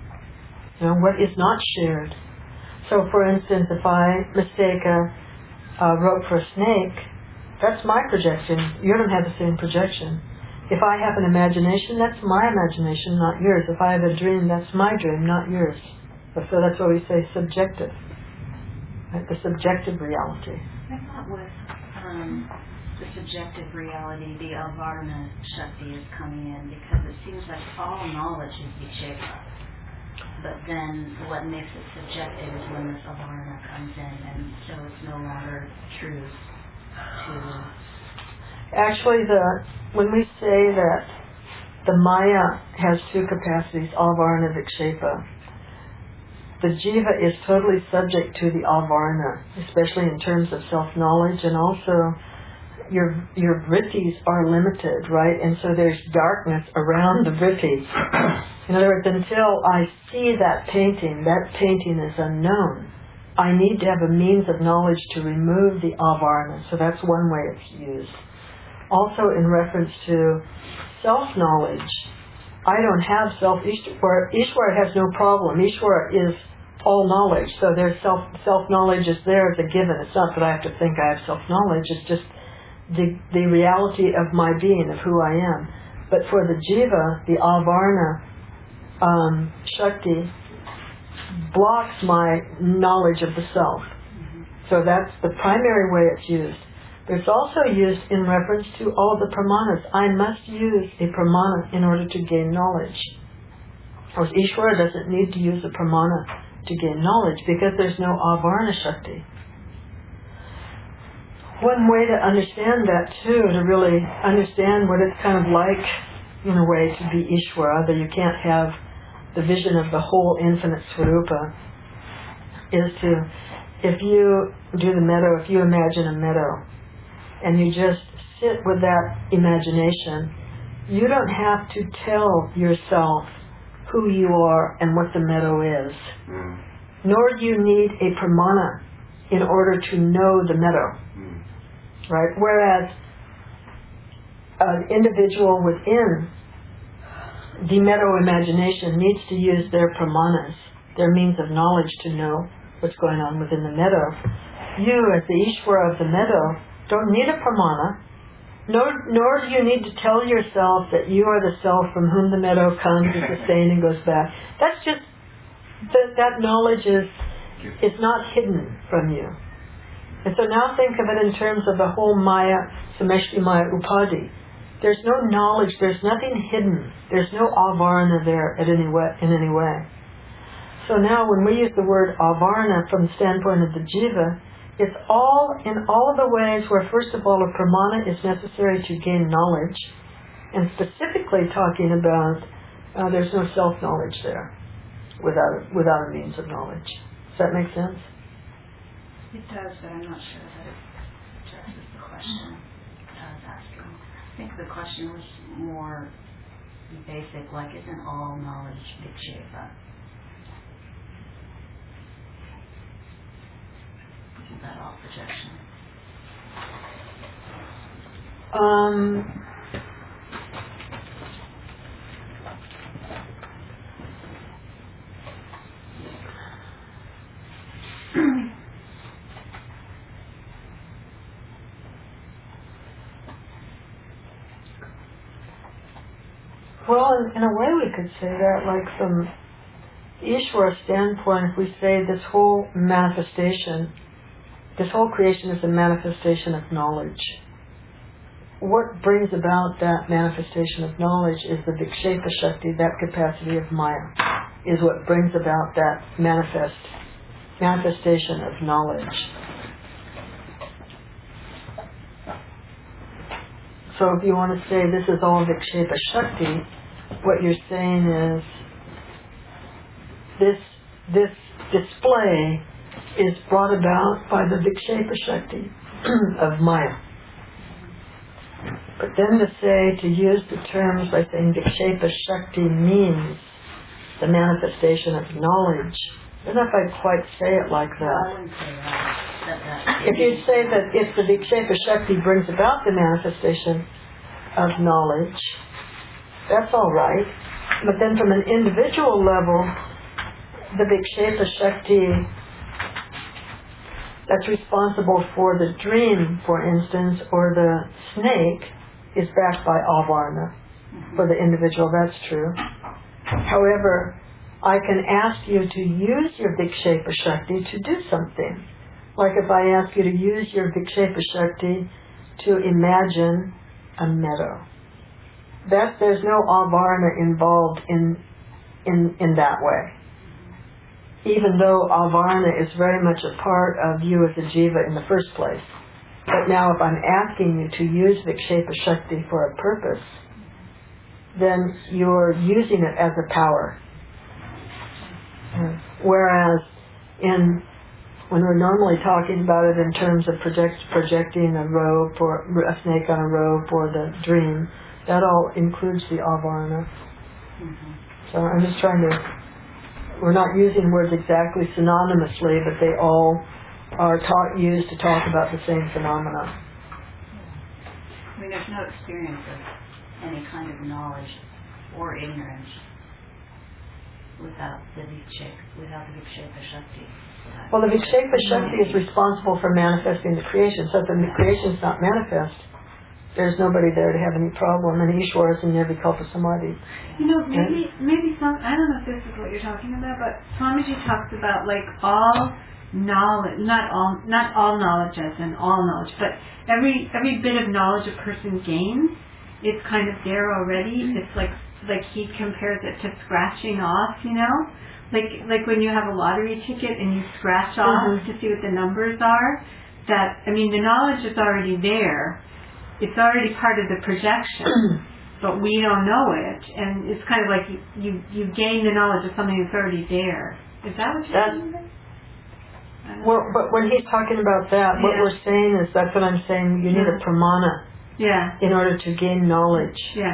What is not shared. So for instance, if I mistake a rope for a snake, that's my projection. You don't have the same projection. If I have an imagination, that's my imagination, not yours. If I have a dream, that's my dream, not yours. So that's why we say subjective. Right? The subjective reality. I thought with the subjective reality, the Avarana Shakti is coming in because it seems like all knowledge is Vikshepa. But then what makes it subjective is when this Avarana comes in, and so it's no longer true to... Actually, when we say that the Maya has two capacities, Avarana, Vikshepa, the Jiva is totally subject to the Avarana, especially in terms of self-knowledge, and also your vrittis are limited, right? And so there's darkness around the vrittis. In other words, until I see that painting is unknown. I need to have a means of knowledge to remove the Avarana, so that's one way it's used. Also in reference to self-knowledge, I don't have Ishvara has no problem. Ishvara is all knowledge, so there's self-knowledge is there as a given. It's not that I have to think I have self-knowledge, it's just the reality of my being, of who I am. But for the Jiva, the Avarana Shakti blocks my knowledge of the self. So that's the primary way it's used. But it's also used in reference to all the pramanas. I must use a pramana in order to gain knowledge. Whereas Ishvara doesn't need to use a pramana to gain knowledge because there's no Avarana Shakti. One way to understand that too, to really understand what it's kind of like in a way to be Ishvara, that you can't have the vision of the whole infinite Swarupa, is to, if you do the meadow, if you imagine a meadow, and you just sit with that imagination, you don't have to tell yourself who you are and what the meadow is. Nor do you need a pramana in order to know the meadow. Right? Whereas an individual within the meadow imagination needs to use their pramanas, their means of knowledge, to know what's going on within the meadow. You, as the Ishvara of the meadow, don't need a pramana, nor do you need to tell yourself that you are the self from whom the meadow comes, is sustained, and goes back. That's just, that knowledge is not hidden from you. And so now think of it in terms of the whole Maya, Sameshti Maya Upadi. There's no knowledge, there's nothing hidden, there's no avarana there in any way. So now when we use the word avarana from the standpoint of the jiva, it's all in all of the ways where first of all a pramana is necessary to gain knowledge, and specifically talking about there's no self-knowledge there without a means of knowledge. Does that make sense? It does, but I'm not sure that it addresses the question that I was asking. I think the question was more basic, like, isn't all knowledge vikshepa? Isn't that all projection? Well, in a way we could say that, like from Ishvara standpoint, if we say this whole manifestation, this whole creation is a manifestation of knowledge. What brings about that manifestation of knowledge is the Vikshepa Shakti, that capacity of Maya, is what brings about that manifestation of knowledge. So if you want to say this is all Vikshepa Shakti, what you're saying is this display is brought about by the Vikshepa Shakti of Maya. But then to use the terms by saying Vikshepa Shakti means the manifestation of knowledge, I don't know if I'd quite say it like that. I wouldn't say that. If you say that if the Vikshepa Shakti brings about the manifestation of knowledge, that's all right. But then from an individual level, the Vikshepa Shakti that's responsible for the dream, for instance, or the snake, is backed by avarana. For the individual, that's true. However, I can ask you to use your Vikshepa Shakti to do something. Like if I ask you to use your Vikshepa Shakti to imagine a meadow. There's no avarana involved in that way. Even though avarana is very much a part of you as a jiva in the first place. But now if I'm asking you to use Vikshepa Shakti for a purpose, then you're using it as a power. Whereas when we're normally talking about it in terms of projecting a rope or a snake on a rope or the dream, that all includes the avarana. So I'm just we're not using words exactly synonymously, but they all are used to talk about the same phenomena. I mean, there's no experience of any kind of knowledge or ignorance without the Vikshepa Shakti. Well, the Vikshepa Shakti is responsible for manifesting the creation. So if the creation is not manifest, there's nobody there to have any problem. And Ishvara is in Nirvikalpa Samadhi. You know, maybe I don't know if this is what you're talking about, but Swamiji talks about like all knowledge, not all knowledge as in all knowledge, but every bit of knowledge a person gains, it's kind of there already. It's like he compares it to scratching off, you know? Like when you have a lottery ticket and you scratch off to see what the numbers are, the knowledge is already there. It's already part of the projection, but we don't know it. And it's kind of like you gain the knowledge of something that's already there. Is that what you're saying? Well, but when he's talking about that, what we're saying is, that's what I'm saying, you need a pramana in order to gain knowledge. Yeah.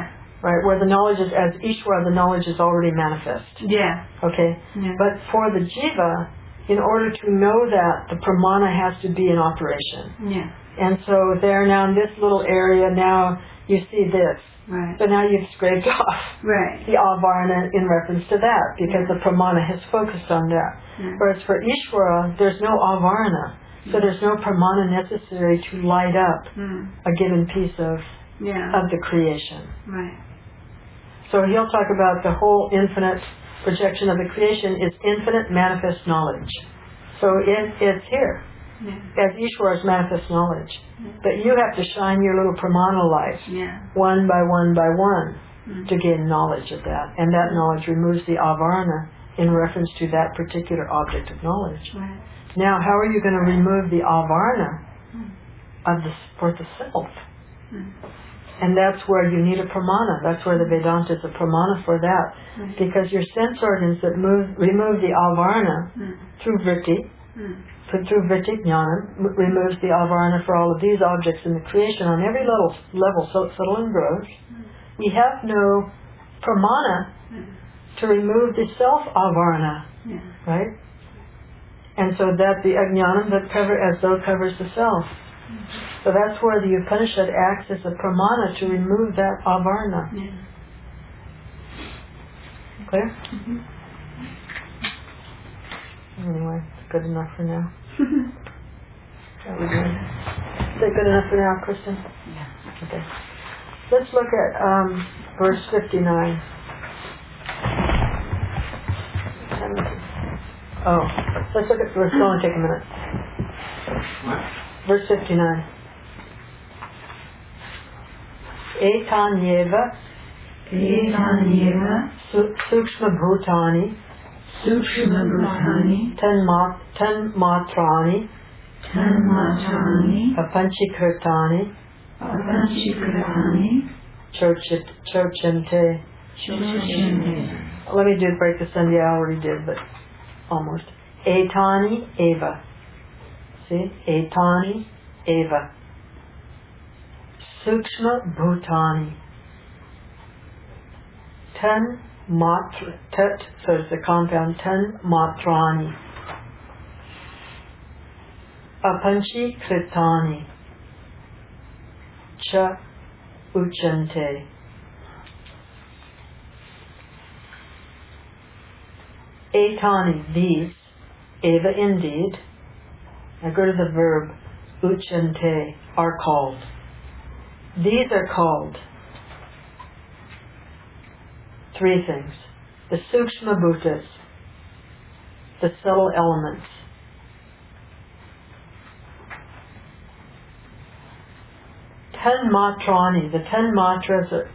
right? Where the knowledge is, as Ishvara, the knowledge is already manifest. Yeah. Okay? Yeah. But for the jiva, in order to know that, the pramana has to be in operation. Yeah. And so there now in this little area, now you see this. Right. So now you've scraped off Right. the avarana in reference to that, because the pramana has focused on that. Yeah. Whereas for Ishvara, there's no avarana. So there's no pramana necessary to light up a given piece of the creation. Right. So he'll talk about the whole infinite projection of the creation is infinite manifest knowledge. So it's here as Ishvara's manifest knowledge. But you have to shine your little pramana light one by one by one to gain knowledge of that. And that knowledge removes the avarana in reference to that particular object of knowledge. Right. Now, how are you going to remove the avarana for the self? And that's where you need a pramana. That's where the Vedanta is a pramana for that. Because your sense organs that remove the avarana through vritti, through vritti jnana, removes the avarana for all of these objects in the creation on every level, subtle and gross. We have no pramana to remove the self avarana, right? And so that the ajnanam that covers the self. So that's where the Upanishad acts as a pramana to remove that avarana. Clear? Anyway, it's good enough for now. That was good. Is that good enough for now, Kristen? Yeah. Okay. Let's look at verse 59. Oh, let's look at verse. It'll only take a minute. What? Verse 59. Etanyeva sukshma bhutani tan matrani apanchikritani churchante. Let me break this in. Yeah, I already did, but almost. Etani eva. See? Etani eva. Sukshma bhutani. Ten matra. So it's the compound. Ten matrani. Apanchi kritani. Cha uchante. Etani, these. Eva, indeed. Now go to the verb. Uchante, are called. These are called three things. The sukshma bhutas, the subtle elements. Ten matrani, the 10 matras,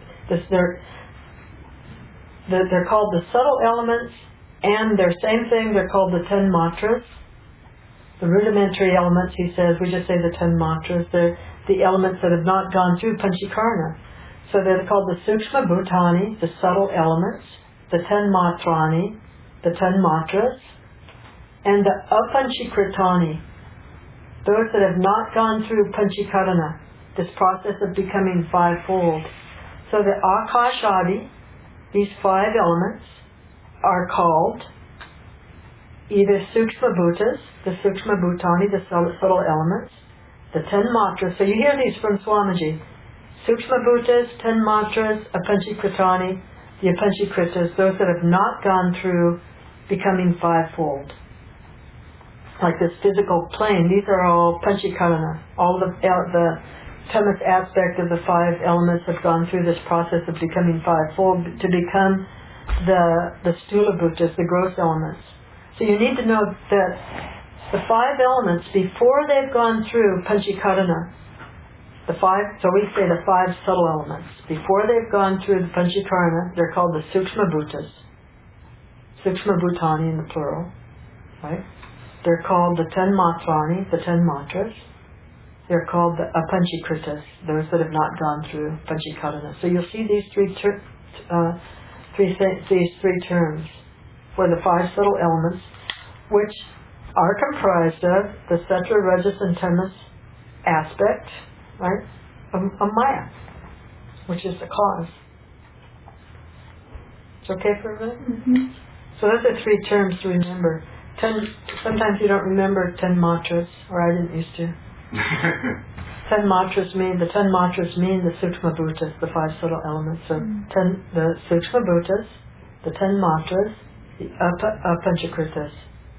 they're called the subtle elements, and they're same thing, they're called the 10 matras. The rudimentary elements, he says, we just say the 10 matras, they're the elements that have not gone through panchikarna. So they're called the sukshma bhutani, the subtle elements, the 10 matrani, the 10 matras, and the apanchikritani, those that have not gone through panchikarana, this process of becoming fivefold. So the akashadi, these 5 elements, are called either sukshma bhutas, the sukshma bhutani, the subtle elements, the 10 matras. So you hear these from Swamiji. Sukshma bhutas, 10 matras, apanchikritani, the apanchikritas, those that have not gone through becoming fivefold. Like this physical plane, these are all panchikarana. All the tamas aspect of the 5 elements have gone through this process of becoming fivefold to become the stula bhutas, the gross elements. So you need to know that the 5 elements, before they've gone through panchikarana, so we say the 5 subtle elements, before they've gone through the panchikarana, they're called the sukshma bhutas, sukshma bhutani in the plural, right? They're called the 10 matrani, the 10 matras. They're called the apanchikritas, those that have not gone through panchikarana. So you'll see these three terms for the 5 subtle elements, which are comprised of the sattva, rajas, and tamas aspect, right, of Maya, which is the cause. It's okay for a minute? Mm-hmm. So those are 3 terms to remember. 10. Sometimes you don't remember 10 mantras, or I didn't used to. 10 mantras mean the 10 Sukshma Bhutas, the 5 subtle elements. So the Sukshma Bhutas, the 10 mantras, the Panchakritas.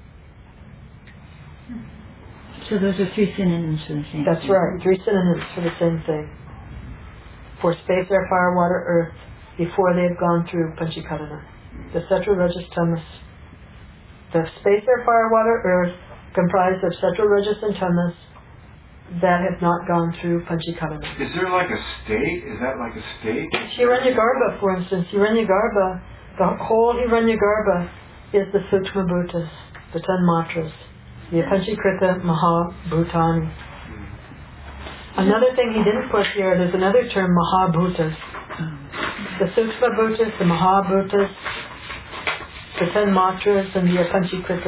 So those are 3 synonyms for the same That's thing. right, 3 synonyms for the same thing. For space, air, fire, water, earth, before they've gone through Panchakarana. The Sattva, Rajas, Tamas. The space, air, fire, water, earth, comprised of Sattva, Rajas, and Tamas, that have not gone through Panchakarana. Is there like a state? Is that like a state? Hiranyagarbha, for instance, Hiranyagarbha, the whole Hiranyagarbha is the Sukshma Bhutas, the 10 mantras, the Panchakrita Mahabhutani. Another thing he didn't put here, there's another term, Mahabhutas. The Sukshma Bhutas, the Mahabhutas, the 10 mantras, and the Panchakrita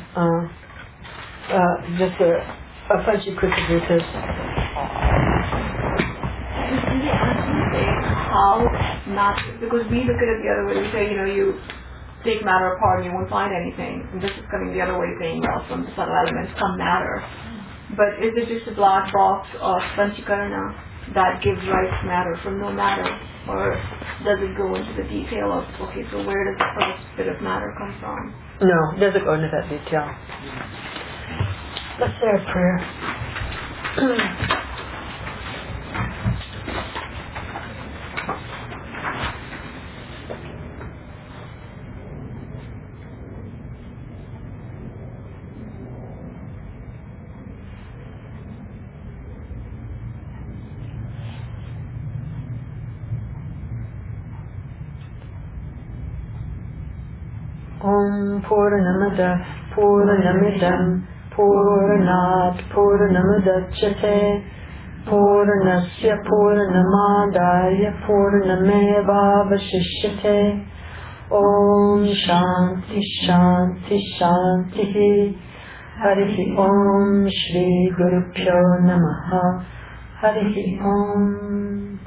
just the Panchakrita Bhutas. How matter, because we look at it the other way, we say, you take matter apart and you won't find anything. And this is coming the other way, saying, well, from the subtle elements come matter. But is it just a black box of Panchakarana that gives rise to matter from no matter? Or does it go into the detail of, okay, so where does the first bit of matter come from? No, it doesn't go into that detail. Let's say a prayer. Om Purnamada Purnamidam Purnat Purnamudachyate Purnasya Purnamadaya Purnamevavashishyate. Om Shanti Shanti Shanti. Harihi Om Shri Guru Pyo Namaha. Harihi Om.